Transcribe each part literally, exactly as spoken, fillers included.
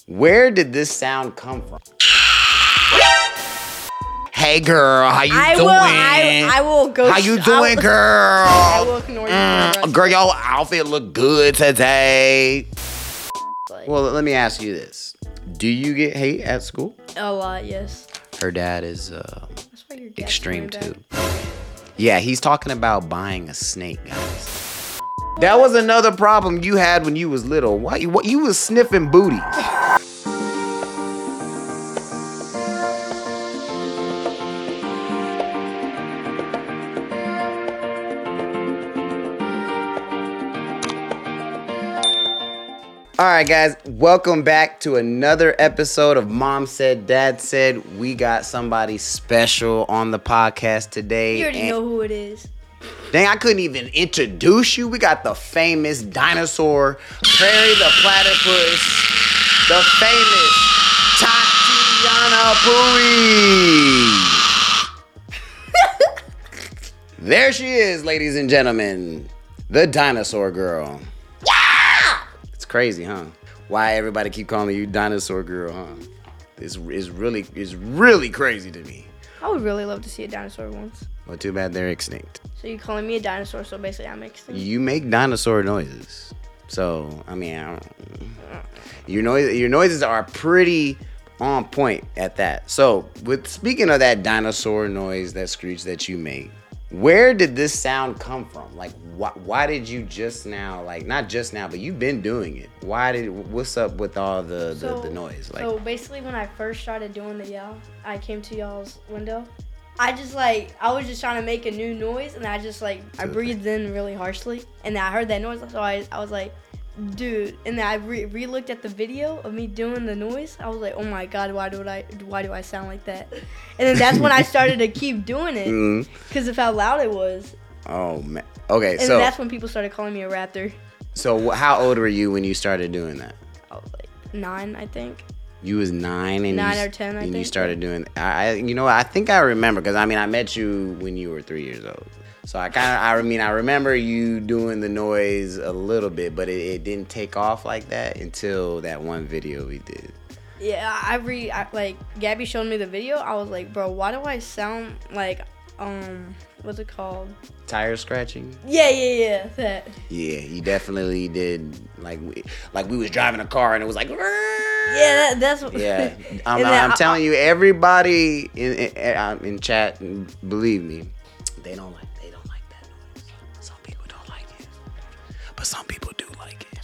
Where did this sound come from? Hey girl, how you I doing? Will, I, I will go. How you sh- doing, I'll, girl? I will ignore you. Mm, girl, your outfit look good today. Like, Well, let me ask you this: do you get hate at school? a lot, yes. Her dad is uh, That's why your dad's extreme coming too. back. Yeah, he's talking about buying a snake, guys. That was another problem you had when you was little. Why you what you was sniffing booty? All right, guys, welcome back to another episode of Mom Said, Dad Said. We got somebody special on the podcast today. You already and- know who it is. Dang, I couldn't even introduce you. We got the famous dinosaur, Prairie the Platypus, the famous Tatiana Pui. There she is, ladies and gentlemen, the dinosaur girl. Yeah! It's crazy, huh? Why everybody keep calling you dinosaur girl, huh? It's, it's really, it's really crazy to me. I would really love to see a dinosaur once. Well, too bad they're extinct. So you're calling me a dinosaur, so basically I'm extinct. You make dinosaur noises, so I mean, I don't, your noise, your noises are pretty on point at that. So, with speaking of that dinosaur noise, that screech that you make, where did this sound come from? Like, why, why did you just now, like, not just now, but you've been doing it. Why did? What's up with all the the, So- the noise? Like, So basically, when I first started doing the yell, I came to y'all's window. I just like I was just trying to make a new noise, and I just like I Okay. breathed in really harshly, and then I heard that noise, so I I was like, dude, and then I re re-looked at the video of me doing the noise. I was like, oh my god, why do I why do I sound like that? And then that's when I started to keep doing it mm, because of how loud it was, oh man. Okay, and so then that's when people started calling me a raptor. so how old were you when you started doing that? I was like nine, I think. You was nine and Nine you, or ten, I and you think. started doing. I, I, you know, I think I remember because I mean I met you when you were three years old. So I kind of, I mean, I remember you doing the noise a little bit, but it, it didn't take off like that until that one video we did. Yeah, I re I, like Gabby showed me the video. I was like, bro, why do I sound like um what's it called? Tire scratching. Yeah, yeah, yeah, that. Yeah, you definitely did. Like we, like we was driving a car and it was like. Yeah, that, that's what. Yeah, I'm, And then I'm I- telling you, everybody in, in um, in chat, believe me, they don't like they don't like that noise. Some people don't like it, but some people do like it.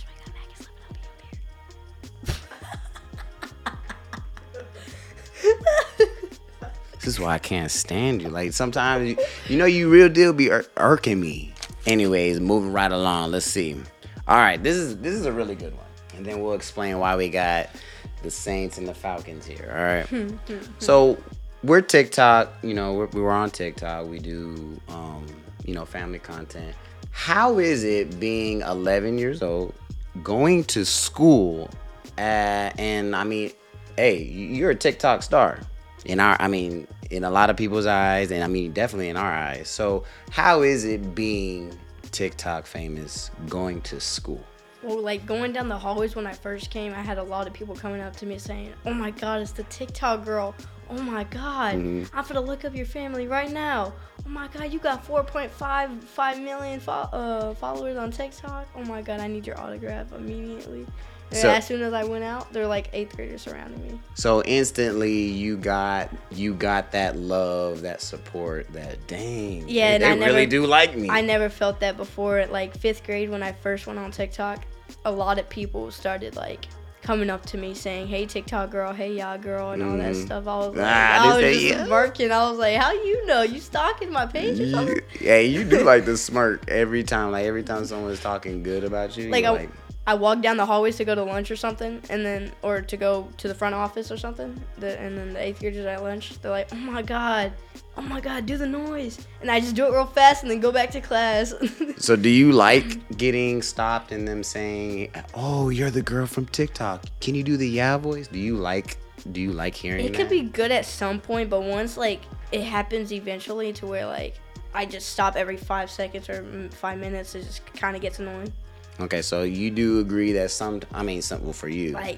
This is why I can't stand you. Like sometimes, you, you know, you real deal be ir- irking me. Anyways, moving right along. Let's see. All right, this is this is a really good one, and then we'll explain why we got the Saints and the Falcons here. All right. So we're TikTok. You know, we're, we were on TikTok. We do, um, you know, family content. How is it being eleven years old, going to school, uh, and I mean, hey, you're a TikTok star. In our, I mean, in a lot of people's eyes, and I mean, definitely in our eyes. So, how is it being TikTok famous, going to school? Well, like going down the hallways when I first came, I had a lot of people coming up to me saying, "Oh my God, it's the TikTok girl. Oh my God, Mhm. I'm gonna look up your family right now. Oh my God, you got four point five five million fo- uh, followers on TikTok. Oh my God, I need your autograph immediately." And So- as soon as I went out, there were like eighth graders surrounding me. So instantly, you got you got that love, that support, that dang, Yeah, they, and they I really never- do like me. I never felt that before. At like fifth grade, when I first went on TikTok, a lot of people started like coming up to me saying, "Hey, TikTok girl, hey, y'all girl," and all that Mhm. stuff. I was like, Ah, I was they just say, yeah. smirking. I was like, "How you know? You stalking my page or something?" You, yeah, you do like to smirk every time. Like every time someone's talking good about you, Like, you're I- like I walk down the hallways to go to lunch or something, and then or to go to the front office or something. The, and then the eighth graders at lunch, they're like, "Oh my God, oh my God, do the noise!" And I just do it real fast and then go back to class. So do you like getting stopped and them saying, "Oh, you're the girl from TikTok. Can you do the yeah voice?" Do you like do you like hearing It that? could be good at some point, but once like it happens eventually to where like I just stop every five seconds or mm, five minutes, it just kind of gets annoying. Okay, so you do agree that some I mean some well for you. Like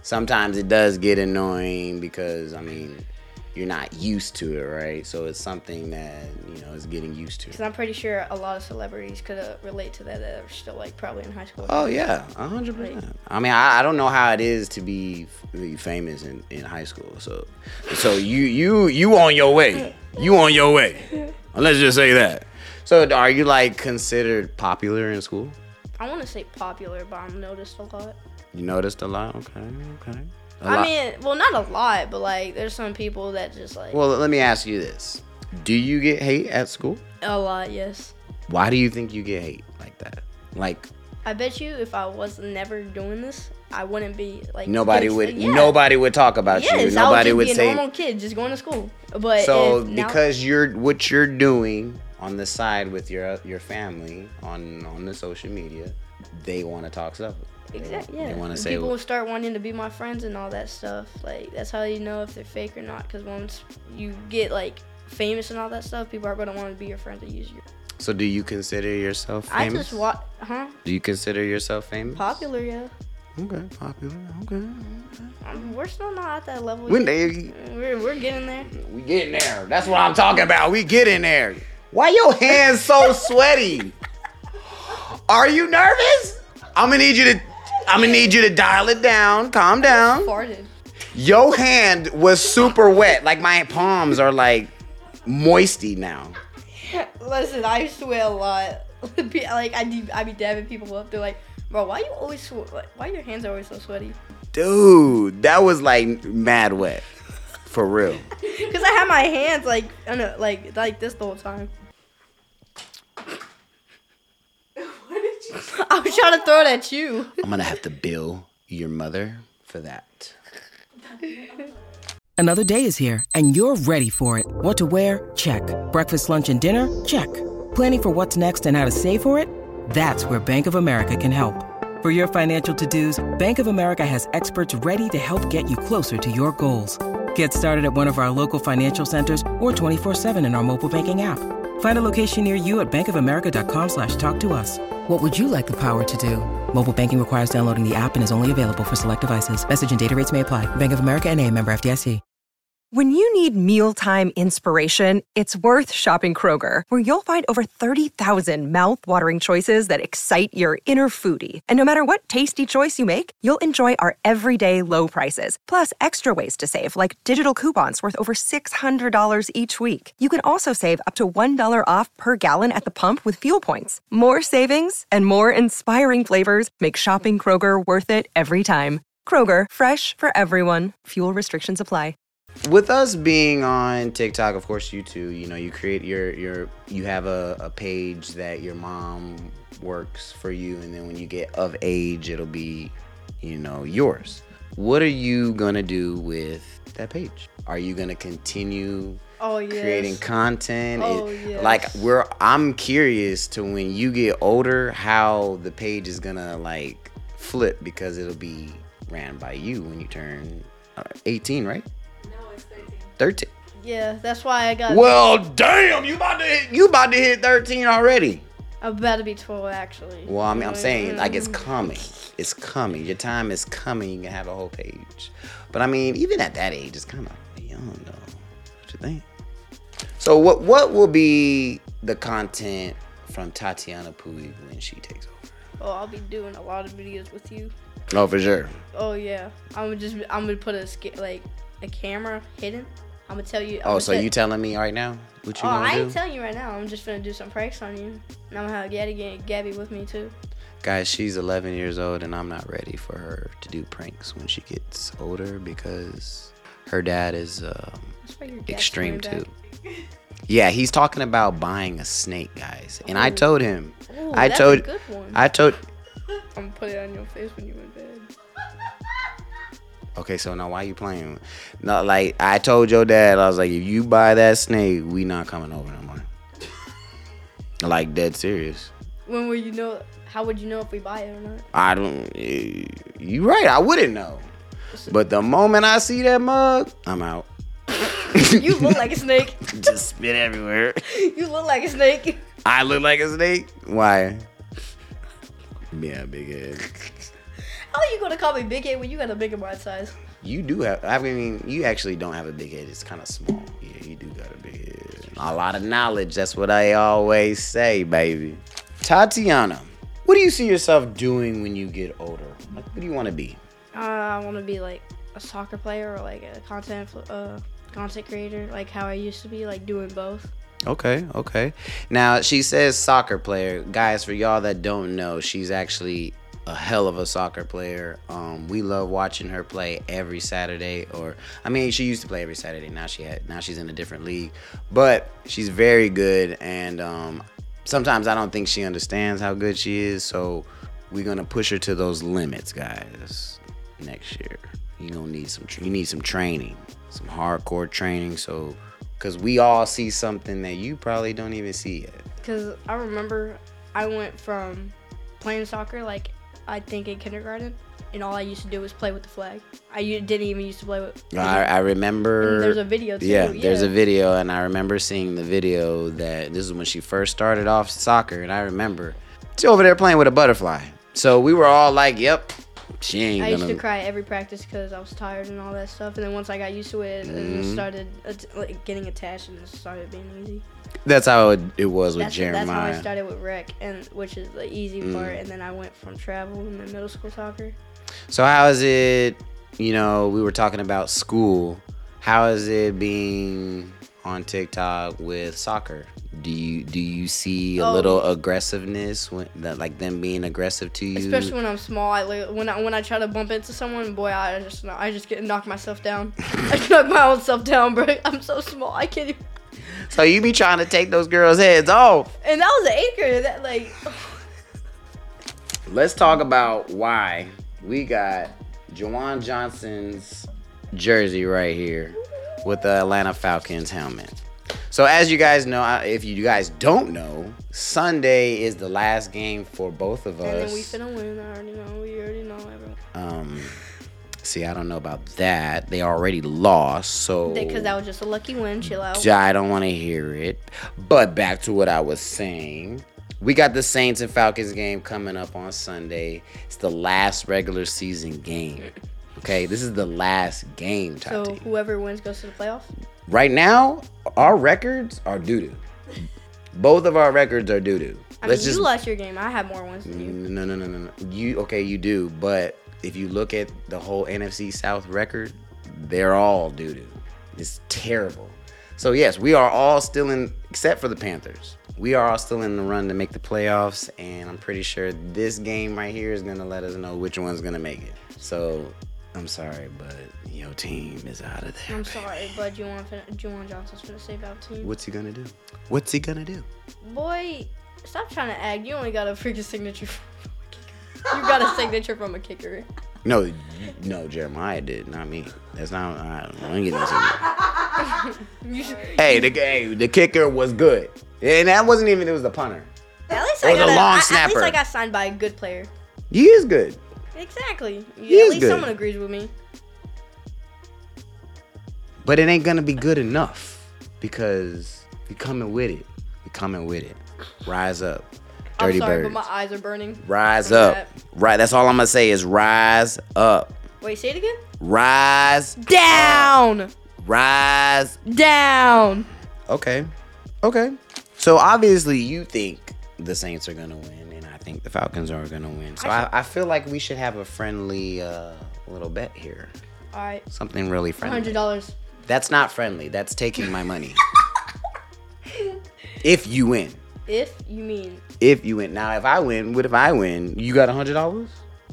sometimes it does get annoying because I mean, you're not used to it, right? So it's something that, you know, is getting used to. Because I'm pretty sure a lot of celebrities could uh, relate to that that are still, like, probably in high school. Oh, yeah, one hundred percent. I mean, I, I don't know how it is to be, be famous in, in high school. So so you, you, you on your way. You on your way. Let's just say that. So are you, like, considered popular in school? I want to say popular, but I'm noticed a lot. You noticed a lot? Okay, okay. A I lot. mean, well, not a lot, but, like, there's some people that just, like... Well, let me ask you this. Do you get hate at school? A lot, yes. Why do you think you get hate like that? Like... I bet you if I was never doing this, I wouldn't be, like... Nobody kids, would yeah. nobody would talk about yes, you. Nobody I would would just be say... a normal kid just going to school. But So, if now, because you're what you're doing on the side with your your family on, on the social media, they want to talk stuff. Exactly, yeah. They want to And say... people will start wanting to be my friends and all that stuff. Like, that's how you know if they're fake or not. Because once you get, like, famous and all that stuff, people are going to want to be your friends and use you. So, do you consider yourself famous? I just watch, huh? Do you consider yourself famous? Popular, yeah. Okay, popular. Okay. Um, we're still not at that level When yet. they, We're, we're getting there. we getting there. That's what I'm talking about. We get in there. Why your hands so sweaty? Are you nervous? I'm gonna need you to. I'm gonna need you to dial it down. Calm down. Farted. Your hand was super wet. Like my palms are like moisty now. Listen, I sweat a lot. Like, I be, I be dabbing people up. They're like, bro, why you always swe- why your hands are always so sweaty? Dude, that was like mad wet. For real. Cause I had my hands like, I know, like, like this the whole time. I was trying to throw it at you. I'm gonna have to bill your mother for that. Another day is here, and you're ready for it. What to wear? Check. Breakfast, lunch, and dinner? Check. Planning for what's next and how to save for it? That's where Bank of America can help. For your financial to-dos, Bank of America has experts ready to help get you closer to your goals. Get started at one of our local financial centers or twenty-four seven in our mobile banking app. Find a location near you at bankofamerica.com slash talk to us. What would you like the power to do? Mobile banking requires downloading the app and is only available for select devices. Message and data rates may apply. Bank of America N A, member F D I C. When you need mealtime inspiration, it's worth shopping Kroger, where you'll find over thirty thousand mouthwatering choices that excite your inner foodie. And no matter what tasty choice you make, you'll enjoy our everyday low prices, plus extra ways to save, like digital coupons worth over six hundred dollars each week. You can also save up to one dollar off per gallon at the pump with fuel points. More savings and more inspiring flavors make shopping Kroger worth it every time. Kroger, fresh for everyone. Fuel restrictions apply. With us being on TikTok, of course, you too, you know, you create your, your you have a, a page that your mom works for you, and then when you get of age, it'll be, you know, yours. What are you going to do with that page? Are you going to continue Oh, yes. creating content? Oh, It- yes. Like, we're, I'm curious to when you get older, how the page is going to, like, flip, because it'll be ran by you when you turn uh, eighteen, right? thirteen. Yeah, that's why I got. Well, damn, you about to hit, you about to hit thirteen already. I'm about to be twelve, actually. Well, I mean, I'm saying like it's coming. It's coming. Your time is coming. You can have a whole page. But I mean, even at that age, it's kind of young though. What you think? So what what will be the content from Tatiana Pui when she takes over? Oh, I'll be doing a lot of videos with you. Oh, for sure. Oh yeah, I'm gonna just I'm gonna put a sca- like a camera hidden. I'm gonna tell you. I'm Oh, gonna so tell- you telling me right now what you Oh, gonna I do? ain't telling you right now. I'm just gonna do some pranks on you, and I'm gonna have Gabby, Gabby with me too. Guys, she's eleven years old, and I'm not ready for her to do pranks when she gets older because her dad is um, That's why your dad's extreme coming too. back. Yeah, he's talking about buying a snake, guys, and I Ooh. told him. Ooh, I that's told. a good one. I told. I'm gonna put it on your face when you in bed. Okay, so now why you playing? No, like I told your dad, I was like, if you buy that snake, we not coming over no more. Like dead serious. When will you know? How would you know if we buy it or not? I don't. eh, You right. I wouldn't know. But the moment I see that mug, I'm out. You look like a snake. Just spit everywhere. You look like a snake. I look like a snake. Why? Yeah, big head. How are you gonna call me big head when you got a bigger my size? You do have. I mean, you actually don't have a big head. It's kind of small. Yeah, you do got a big head. A lot of knowledge. That's what I always say, baby. Tatiana, what do you see yourself doing when you get older? Like, what do you want to be? Uh, I want to be like a soccer player or like a content uh content creator, like how I used to be, like doing both. Okay, okay. Now, she says soccer player. Guys, for y'all that don't know, she's actually a hell of a soccer player. Um, we love watching her play every Saturday. Or, I mean, she used to play every Saturday. Now she had, now she's in a different league. But she's very good, and um, sometimes I don't think she understands how good she is. So we're gonna push her to those limits, guys. Next year, you gonna need some. You need some training, some hardcore training. So. Because we all see something that you probably don't even see yet. Because I remember I went from playing soccer, like, I think in kindergarten, and all I used to do was play with the flag. I u- didn't even used to play with... I, I remember... And there's a video, too. Yeah, yeah, there's a video, and I remember seeing the video that this is when she first started off soccer, and I remember she's over there playing with a butterfly. So we were all like, yep, she ain't I gonna... used to cry every practice because I was tired and all that stuff. And then once I got used to it, Mm-hmm. and it started uh, like, getting attached, and it started being easy. That's how it, it was with That's, Jeremiah. that's how I started with rec, and which is the easy part. And then I went from travel and then middle school soccer. So how is it, you know, we were talking about school. How is it being on TikTok with soccer? Do you do you see a Oh. little aggressiveness when that, like them being aggressive to you? Especially when I'm small, I li- when I when I try to bump into someone, boy, I just I just get knock myself down. I knock my own self down, bro. I'm so small, I can't even. So you be trying to take those girls' heads off. And that was an eighth grader. That like. Let's talk about why we got Juwan Johnson's jersey right here with the Atlanta Falcons helmet. So as you guys know, if you guys don't know, Sunday is the last game for both of us. And then we finna win. I already know. We already know everyone. Um, see, I don't know about that. They already lost, so Because that was just a lucky win. Chill out. I don't want to hear it. But back to what I was saying. We got the Saints and Falcons game coming up on Sunday. It's the last regular season game. Okay, this is the last game, So Tati. whoever wins goes to the playoffs. Right now, our records are doo-doo. Both of our records are doo-doo. I mean, you lost your game. I had more wins than you. No, no, no, no, no. You okay? You do, but if you look at the whole N F C South record, they're all doo-doo. It's terrible. So yes, we are all still in, except for the Panthers. We are all still in the run to make the playoffs, and I'm pretty sure this game right here is gonna let us know which one's gonna make it. So I'm sorry, but your team is out of there. I'm sorry, but Juwan, fin- Juwan Johnson's finna save our team. What's he gonna do? What's he gonna do? Boy, stop trying to act. You only got a freaking signature from a kicker. You got a signature from a kicker. No, you- no, Jeremiah did, not me. That's not. I don't get no You should, Hey, the hey, the kicker was good, and that wasn't even. It was the punter. at least It I was got a long I- At snapper. least I got signed by a good player. He is good. Exactly. He at is least good. someone agrees with me. But it ain't gonna be good enough because we coming with it. We coming with it. Rise up, Dirty I'm sorry, Birds. but my eyes are burning. Rise from up. that. Right. That's all I'm gonna say is rise up. Wait, say it again. Rise. Down. Rise. Down. Okay. Okay. So obviously you think the Saints are gonna win, and I think the Falcons are gonna win. So I, I feel like we should have a friendly uh, little bet here. All right. Something really one friendly. hundred dollars. That's not friendly. That's taking my money. If you win. If you mean. If you win. Now, if I win, what if I win? You got one hundred dollars?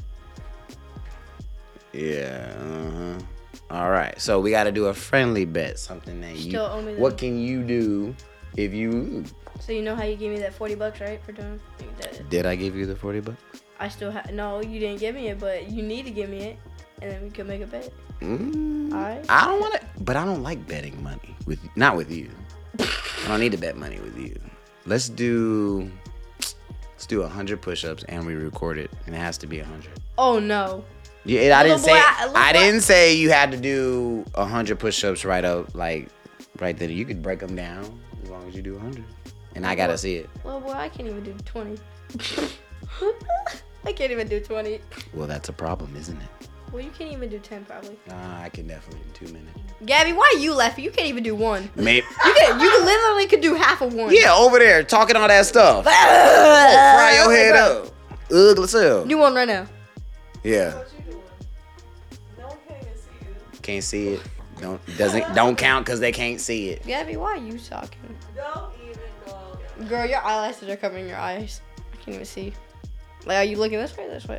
Yeah. Uh-huh. All right. So we got to do a friendly bet. Something that you. Still owe me the- What can you do if you. So you know how you gave me that forty bucks, right, for doing that? Did I give you the forty bucks? I still have. No, you didn't give me it, but you need to give me it, and then we could make a bet. Mm, All right. I don't want to. But I don't like betting money. with Not with you. I don't need to bet money with you. Let's do. Let's do one hundred push-ups and we record it, and it has to be one hundred. Oh no. Yeah, I Little didn't boy, say. I- little I boy- didn't say you had to do one hundred push-ups right up, like right then. You could break them down as long as you do one hundred, and I gotta see it. Well, boy, I can't even do twenty. I can't even do twenty. Well, that's a problem, isn't it? Well, you can't even do ten probably. Nah, I can definitely do two minutes. Gabby, why are you laughing? You can't even do one. Maybe. You can, you can literally could do half of one. Yeah, over there talking all that stuff. Fry your head up. Ugly self. Do one right now. Yeah. What you doing? No one can't even see you. Can't see it. Don't doesn't don't count because they can't see it. Gabby, why are you talking? Don't even go. Girl, your eyelashes are covering your eyes. I can't even see. Like, are you looking this way or this way?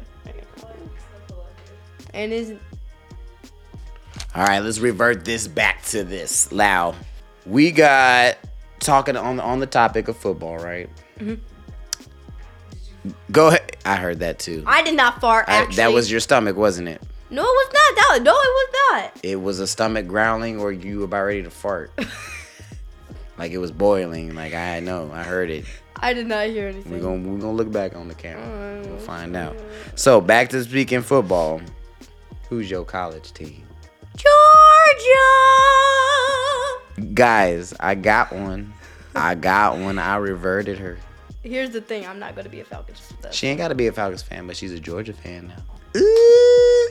And is All right, let's revert this back to this. Lau, we got talking on on the topic of football, right? Mhm. Go ahead. I heard that too. I did not fart. I- Actually, that was your stomach, wasn't it? No, it was not. That no, it was not. It was a stomach growling, or you were about ready to fart. Like it was boiling. Like I know, I heard it. I did not hear anything. We're gonna we're gonna look back on the camera. Mm. We'll find out. So back to speaking football. Who's your college team? Georgia. Guys, I got one. I got one. I reverted her. Here's the thing. I'm not gonna be a Falcons fan. She ain't got to be a Falcons fan, but she's a Georgia fan now. Ooh.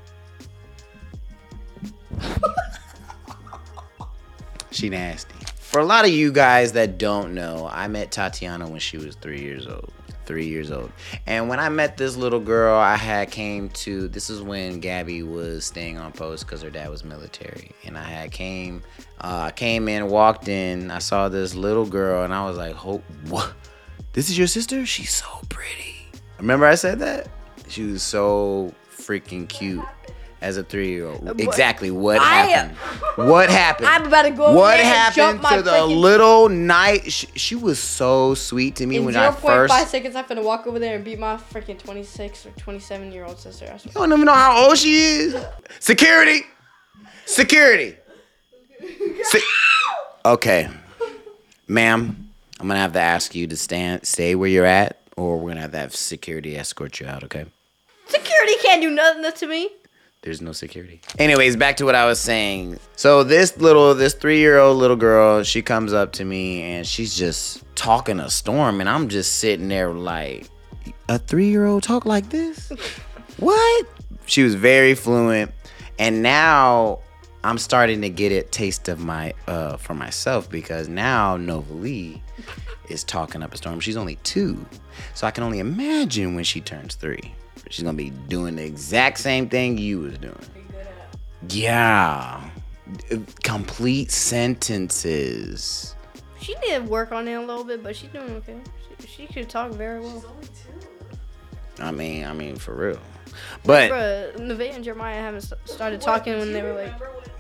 She nasty. For a lot of you guys that don't know, I met Tatiana when she was three years old. Three years old. And when I met this little girl, I had came to, this is when Gabby was staying on post because her dad was military. And I had came, uh, came in, walked in, I saw this little girl, and I was like, "Ho- what? This is your sister? She's so pretty." Remember I said that? She was so freaking cute. As a three-year-old, exactly what I- happened? What happened? I'm about to go over What there and happened jump my to the freaking- little night? She, she was so sweet to me In when zero I point first. five seconds, I'm gonna walk over there and beat my freaking twenty-six or twenty-seven year old sister. I swear. You don't even know how old she is. Security, security. Se- okay, ma'am, I'm gonna have to ask you to stand, stay where you're at, or we're gonna have to have security escort you out. Okay. Security can't do nothing to me. There's no security. Anyways, back to what I was saying. So this little, this three-year-old little girl, she comes up to me and she's just talking a storm, and I'm just sitting there like, a three-year-old talk like this? What? She was very fluent, and now I'm starting to get a taste of my, uh, for myself, because now Novalee is talking up a storm. She's only two, so I can only imagine when she turns three. She's gonna be doing the exact same thing you was doing. Yeah. Complete sentences. She did work on it a little bit, but she's doing okay. She, she could talk very well. I mean, I mean, for real. But Bruh, Nevaeh and Jeremiah haven't st- started talking when they were like,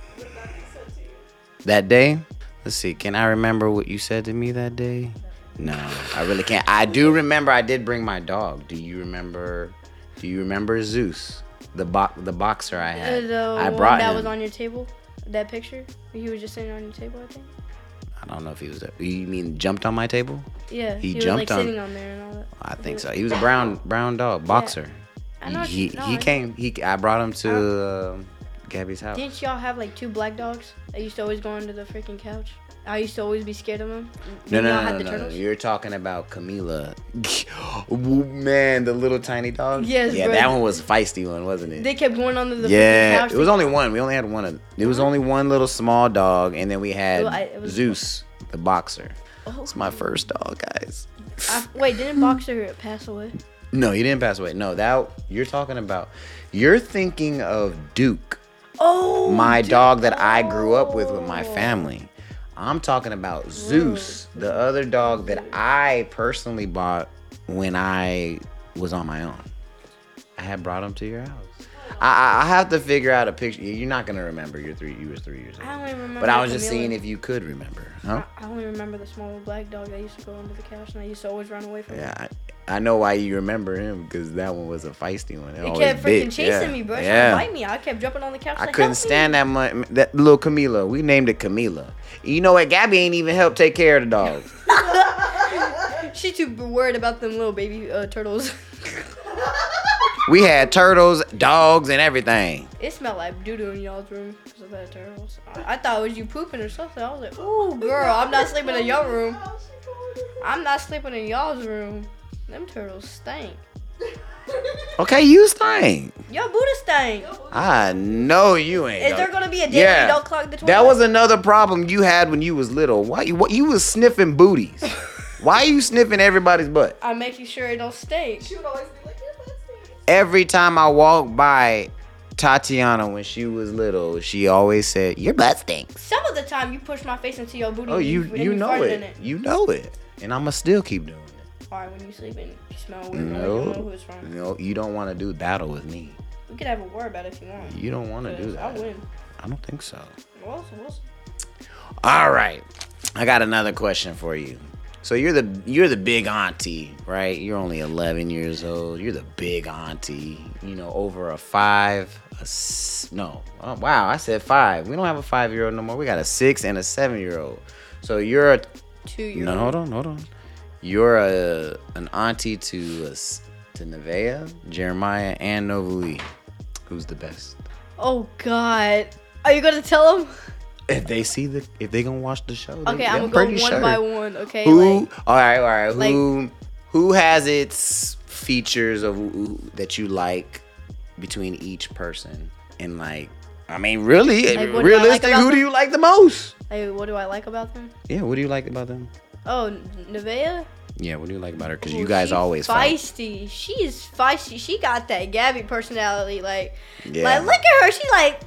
that day, let's see, can I remember what you said to me that day? No, I really can't. I do remember I did bring my dog. Do you remember? Do you remember Zeus, the bo- the boxer I uh, had? the I one brought that him. was on your table, that picture. He was just sitting on your table, I think. I don't know if he was. There. You mean jumped on my table? Yeah, He he, was jumped like on- sitting on there and all that. I think so. He was a brown brown dog boxer. I know. He she, no, he I- came. He I brought him to uh, Gabby's house. Didn't y'all have like two black dogs that used to always go under the freaking couch? I used to always be scared of them. No, Didn't no, y'all no, have no, the no, turtles? You're talking about Camila. Man, the little tiny dog. Yes, Yeah, bro. that one was a feisty one, wasn't it? They kept going under the freaking Yeah, couch. it was only one. We only had one. Of, it was only one little small dog, and then we had Well, I- it was- Zeus, the boxer. Oh. It's my first dog, guys. I, wait, didn't Boxer pass away? No, he didn't pass away. No, that you're talking about. You're thinking of Duke. Oh, My dog that I grew up with with my family. I'm talking about Zeus, the other dog that I personally bought when I was on my own. I had brought him to your house. I, I I have to figure out a picture. You're not gonna remember. You're three. You was three years old. I don't even remember. But I was just Camila. seeing if you could remember. Huh? I, I only remember the small black dog that used to go under the couch, and I used to always run away from him. Yeah, I, I know why you remember him, because that one was a feisty one. It, It always kept freaking bit. chasing Yeah. me, bro. Trying Yeah. to bite me. I kept jumping on the couch. I like, couldn't "Help stand me." that much. That little Camila. We named it Camila. You know what? Gabby ain't even helped take care of the dog. She too worried about them little baby uh, turtles. We had turtles, dogs, and everything. It smelled like doo doo in y'all's room because of that turtles. I, I thought it was you pooping or something. I was like, ooh, girl, I'm not sleeping in your room. I'm not sleeping in y'all's room. Them turtles stink. Okay, you stink. Yo, Buddha stank. I know you ain't. Is go- there gonna be a day where you don't clog the toilet? That was another problem you had when you was little. Why you what you was sniffing booties? Why are you sniffing everybody's butt? I'm making sure it don't stink. She would always be like, "Your butt stinks." Every time I walked by Tatiana when she was little, she always said, "Your butt stinks." Some of the time you push my face into your booty. Oh, and you and you know farted it. in it. You know it. And I'ma still keep doing it. Alright, when you sleep and you smell weird, no. you don't know who No, it's from. no, you don't want to do battle with me. We could have a war about it if you want. You don't want to do 'Cause that. I'll win. I don't think so. Well, so we'll see. All right, I got another question for you. So you're the you're the big auntie, right? You're only eleven years old. You're the big auntie. You know, over a five, a s- no, oh, wow, I said five. We don't have a five year old no more. We got a six and a seven year old. So you're a Two years. no, hold on, hold on. You're a an auntie to a s to Nevaeh, Jeremiah, and Novalee. Who's the best? Oh God. Are you gonna tell them? If they see the, if they gonna watch the show, they, Okay, I'm I'm gonna go pretty one sure. by one. Okay. Who? Like, all right, all right. like- Who? Who has its features of who, that you like between each person? And like, I mean, really, Like, what do I like realistic. about Who do them? you like the most? like, what do I like about them? Yeah, what do you like about them? Oh, Nevaeh. Yeah, what do you like about her? Because Ooh, you guys she always fight. feisty. She is feisty. She got that Gabby personality. Like, Yeah. like look at her. She like,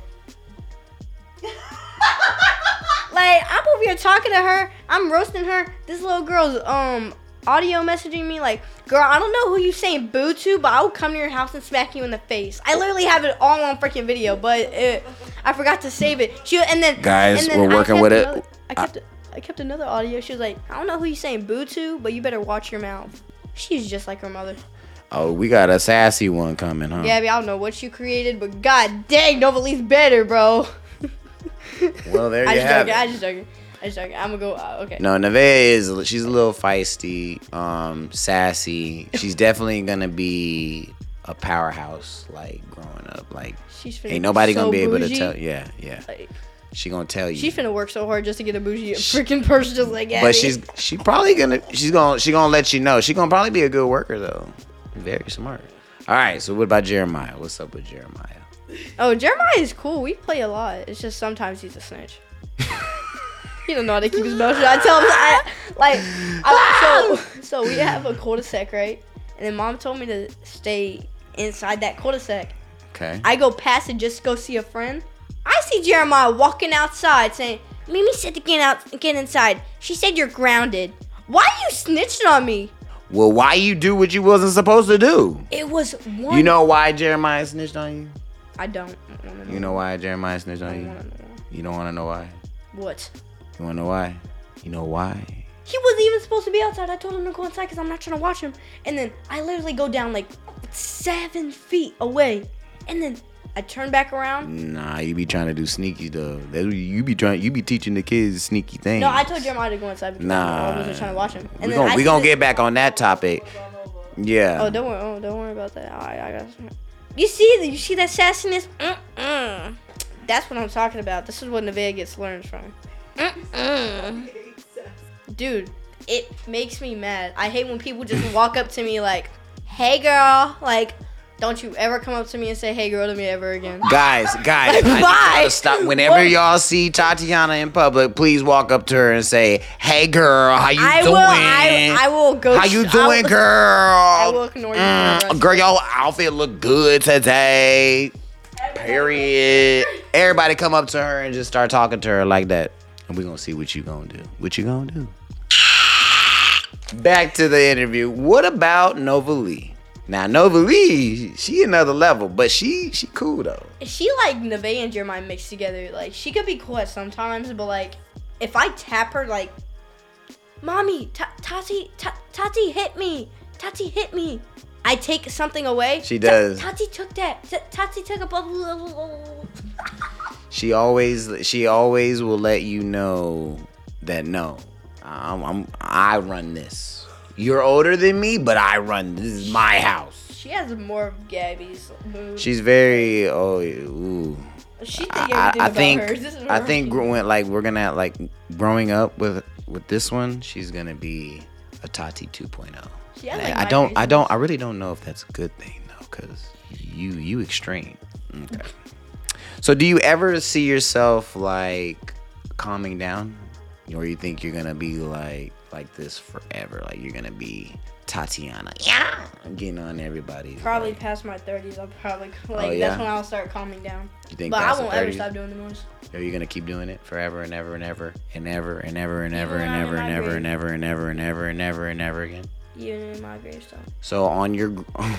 like I'm over here talking to her. I'm roasting her. This little girl's um audio messaging me like, girl, I don't know who you saying boo to, but I'll come to your house and smack you in the face. I literally have it all on freaking video, but it, I forgot to save it. She and then Guys, and then we're I working kept with it. another- I kept I kept another audio. She was like, I don't know who you saying boo to, but you better watch your mouth. She's just like her mother. Oh, we got a sassy one coming, huh? Gabby, I don't know what you created, but god dang, Novalee's better, bro. Well, there I you just have joking. I it. just joking. I just joking. I'm gonna go. Uh, okay. No, Nevaeh is she's a little feisty, um, sassy. She's definitely gonna be a powerhouse, like growing up. Like She's finna ain't nobody be so gonna be able bougie. to tell. Yeah, yeah. Like, She gonna tell you. she finna work so hard just to get a bougie freaking person just like Gabby. But she's she probably gonna she's gonna she gonna let you know. She gonna probably be a good worker though. Very smart. All right. So what about Jeremiah? What's up with Jeremiah? Oh, Jeremiah is cool. We play a lot. It's just sometimes he's a snitch. He don't know how to keep his mouth shut. I tell him I, like I, so so we have a cul-de-sac, right? And then mom told me to stay inside that cul-de-sac. Okay. I go past it just to go see a friend. I see Jeremiah walking outside saying, Mimi said to get out, get inside. She said you're grounded. Why are you snitching on me? Well, why you do what you wasn't supposed to do? It was one. You know why Jeremiah snitched on you? I don't. wanna know. You know why Jeremiah snitched I on don't you? wanna know. You don't want to know why? What? You want to know why? You know why? He wasn't even supposed to be outside. I told him to go inside because I'm not trying to watch him. And then I literally go down like seven feet away. And then I turn back around. Nah, you be trying to do sneaky stuff. That you be trying. You be teaching the kids sneaky things. No, I told Jeremiah to go inside because Nah. I wasn't trying to watch him. And we then gonna I we see gonna this- get back on that topic. Yeah. Oh, don't worry. Oh, don't worry about that. I, I got. You see that? You see that sassiness? Mm-mm. That's what I'm talking about. This is what Nevaeh gets learned from. Mm-mm. Dude, it makes me mad. I hate when people just walk up to me like, "Hey, girl," like. Don't you ever come up to me and say, "Hey, girl," to me ever again. Guys, guys, Like, I need bye. y'all to stop. Whenever What? y'all see Tatiana in public, please walk up to her and say, "Hey, girl, how you I doing? will. I, I will go. how you I doing, will- girl? I will ignore you for the rest Mm, of girl, your outfit look good today. Period. Everybody come up to her and just start talking to her like that, and we gonna see what you gonna do. What you gonna do? Back to the interview. What about Novalee? Now Novalee, she another level, but she she cool though. She like Nevaeh and Jeremiah mixed together. Like she could be cool at sometimes, but like if I tap her like, "Mommy, Ta- Tati, Ta- Tati hit me, Tati hit me," I take something away. She Ta- does. Tati took that. Ta- Tati took a blah, blah, blah, blah. She always she always will let you know that no, I'm, I'm I run this. You're older than me, but I run. This is my house. She has more of Gabby's mood. She's very oh ooh. She think I, everything I, I about think her. This is I her. think gr- when, like we're gonna like growing up with with this one, she's gonna be a Tati two point oh. She has, I, like, I don't I migraines. don't I really don't know if that's a good thing though. because you you extreme. Okay. So do you ever see yourself like calming down, or you think you're gonna be like like this forever? Like you're gonna be Tatiana, yeah, getting on everybody. Probably like, past my thirties, I'll probably like Oh, yeah? that's when I'll start calming down. You think But I past the won't ever thirties? stop doing the noise. Are you gonna keep doing it forever and ever and ever and ever and ever and ever Even and when I'm ever in and my ever grave. and ever and ever and ever and ever and ever again? Even in my gravestone. So on your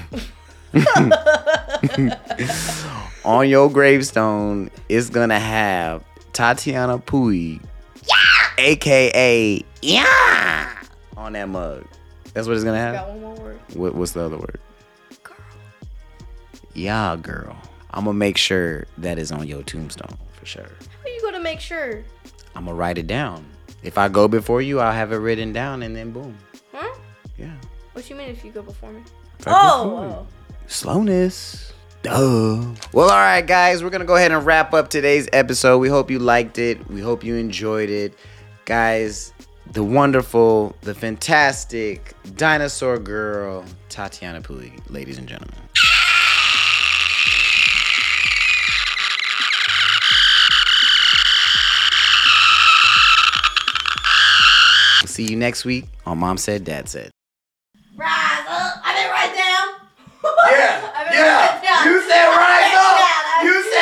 on your gravestone, it's gonna have Tatiana Pui, aka yeah, on that mug. That's what it's gonna Got have. one more word. What, what's the other word? Girl. Yeah, girl. I'm gonna make sure that is on your tombstone for sure. How are you gonna make sure? I'm gonna write it down. If I go before you, I'll have it written down, and then boom. Huh? Yeah. What you mean if you go before me? If I go Oh, before you. oh. Slowness. Duh. Well, all right, guys, we're going to go ahead and wrap up today's episode. We hope you liked it. We hope you enjoyed it. Guys, the wonderful, the fantastic dinosaur girl, Tatiana Pui, ladies and gentlemen. We'll see you next week on Mom Said, Dad Said. Rise up. I didn't write down. Yeah, I mean, yeah. write down. You said I rise wrote up. down. I- You